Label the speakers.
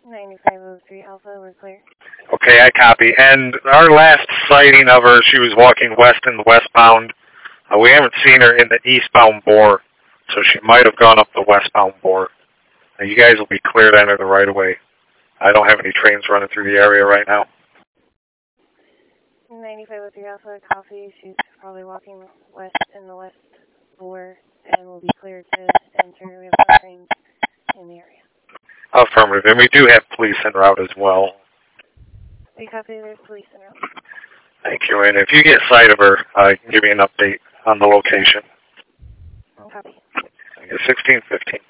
Speaker 1: 9503 Alpha, we're clear.
Speaker 2: Okay, I copy. And our last sighting of her, she was walking west in the westbound. We haven't seen her in the eastbound bore, so she might have gone up the westbound bore. You guys will be clear to enter the right-of-way. I don't have any trains running through the area right now.
Speaker 1: 9503 Alpha, copy. She's probably walking west in the west bore and will be clear to enter. We have no trains in the area.
Speaker 2: Affirmative. And we do have police en route as well.
Speaker 1: We copy, there's police en route.
Speaker 2: Thank you. And if you get sight of her, you can give me an update on the location.
Speaker 1: Copy.
Speaker 2: 1615.